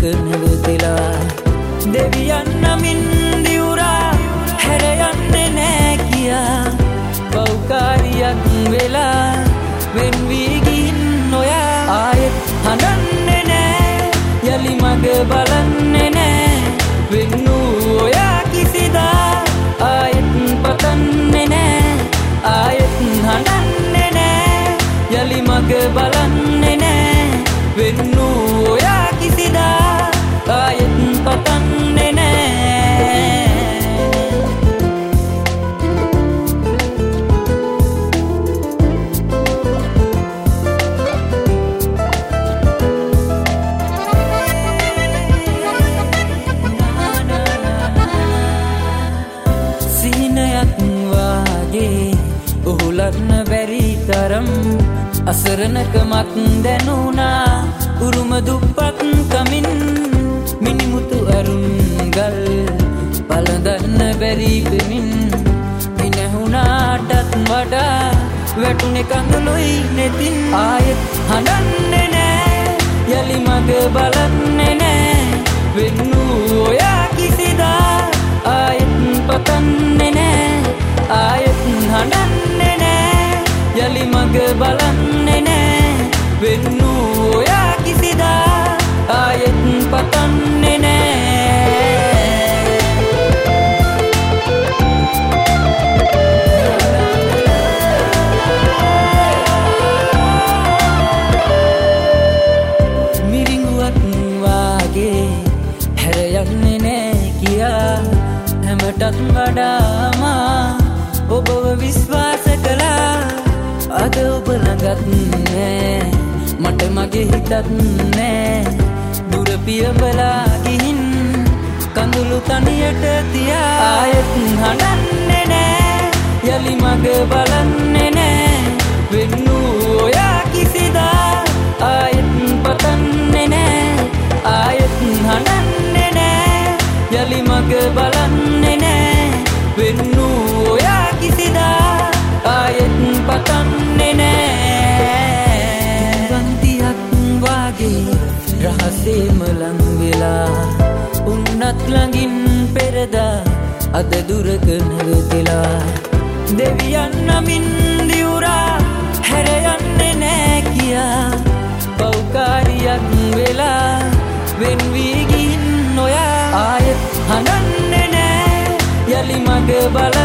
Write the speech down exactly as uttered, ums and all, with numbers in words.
නැවතිලා දෙවියන් නමින් දිවුරා හැර යන්නේ නෑ කියා පෞකාරියක් වෙලා වෙන් වී ගින් ඔයා ආයෙත් හඳන්නේ නෑ යලි මග බලන්නේ නෑ වෙන්නු ඔයා කිසිදා ආයෙත් පතන්නේ නෑ ආයෙත් හඳන්නේ නෑ යලි මග බලන්නේ නෑ වෙන්නු ඔයා කිසිදා ආයෙත් පතන්නේ නෑ උහුලන්න බැරි තරම් අසරණකමක් දැනුණා උරුම දුප්පත් කමින් මිනිමුතු අරුන්ගල් පළඳන්න බැරි පෙමින් විනහුණාටත් වඩා වැටුනේ කඳුළුයි නෙතින් ආයෙත් හඳන්නේ නෑ යලි මග බලන්නේ නෑ වෙන්නු ඔයා කිසිදා ආයෙත් පතන්නේ නෑ ආයෙත් හඳන්නේ නෑ යලි මග බලන්නේ නෑ වෙන්නු ඔයා කිසිදා ආයෙත් පතන්නේ නෑ මිරිඟුවක් වාගේ හැර යන්නේ නෑ කියා හැමටත් වඩාමා ඔබව විශ්වාස කළා අද ඔබ ළඟත් නෑ මට මගේ හිතත් නෑ දුර පියවලා ගිහින් කඳුළු තනියට තියා ආයෙත් හඳන්නේ නෑ යලි මග බලන්නේ නෑ වෙන්නු ඔයා කිසිදා ආයෙත් පතන්නේ නෑ ආයෙත් හඳන්නේ නෑ යලි මග බලන්නේ නෑ වෙන්නු ඔයා කිසිදා ආයෙත් පතන්නේ නෑ වන්තියක් වාගේ රහසේම ලං වෙලා උන්නත් ළඟින් පෙරදා අද දුරක නැවතිලා දෙවියන් නමින් දිවුරා හැර යන්නේ නෑ කියා පෞකාරියක් වෙලා වෙන් වී ගින් ඔයා ආයෙත් හඳන්නේ නෑ යලි මග බල